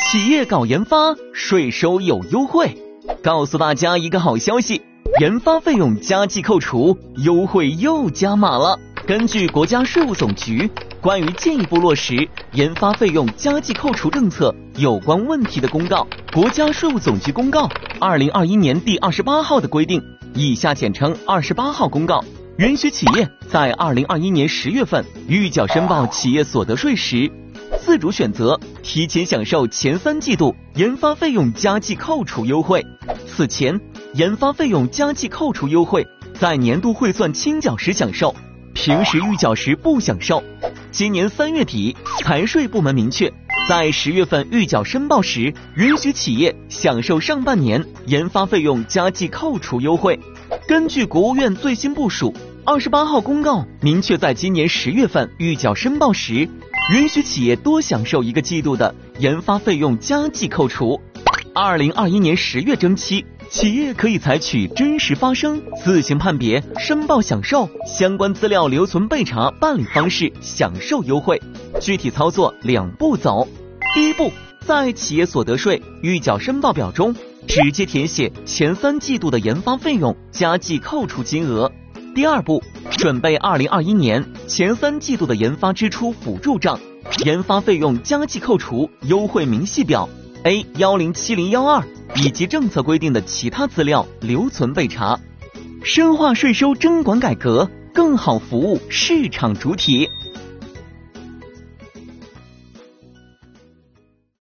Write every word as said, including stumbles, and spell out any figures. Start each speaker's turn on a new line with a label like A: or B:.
A: 企业搞研发，税收有优惠。告诉大家一个好消息，研发费用加计扣除优惠又加码了。根据国家税务总局关于进一步落实研发费用加计扣除政策有关问题的公告，国家税务总局公告二零二一年第二十八号的规定，以下简称二十八号公告，允许企业在二零二一年十月份预缴申报企业所得税时，自主选择提前享受前三季度研发费用加计扣除优惠。此前，研发费用加计扣除优惠在年度汇算清缴时享受，平时预缴时不享受。今年三月底，财税部门明确，在十月份预缴申报时，允许企业享受上半年研发费用加计扣除优惠。根据国务院最新部署，二十八号公告明确，在今年十月份预缴申报时，允许企业多享受一个季度的研发费用加计扣除。二零二一年十月征期，企业可以采取真实发生、自行判别、申报享受、相关资料留存备查办理方式享受优惠。具体操作两步走。第一步，在企业所得税预缴申报表中直接填写前三季度的研发费用加计扣除金额。第二步，准备二零二一年前三季度的研发支出辅助账、研发费用加计扣除优惠明细表 A 一零七零一二 以及政策规定的其他资料留存备查，深化税收征管改革，更好服务市场主体。